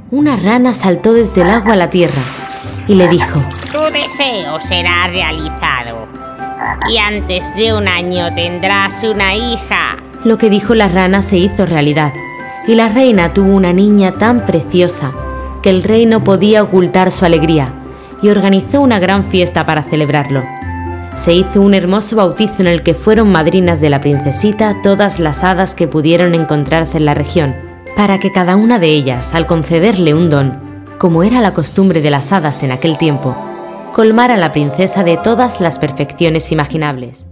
una rana saltó desde el agua a la tierra y le dijo: Tu deseo será realizado y antes de 1 año tendrás una hija. Lo que dijo la rana se hizo realidad y la reina tuvo una niña tan preciosa que el rey no podía ocultar su alegría y organizó una gran fiesta para celebrarlo. Se hizo un hermoso bautizo en el que fueron madrinas de la princesita todas las hadas que pudieron encontrarse en la región, para que cada una de ellas, al concederle un don, como era la costumbre de las hadas en aquel tiempo, colmara a la princesa de todas las perfecciones imaginables.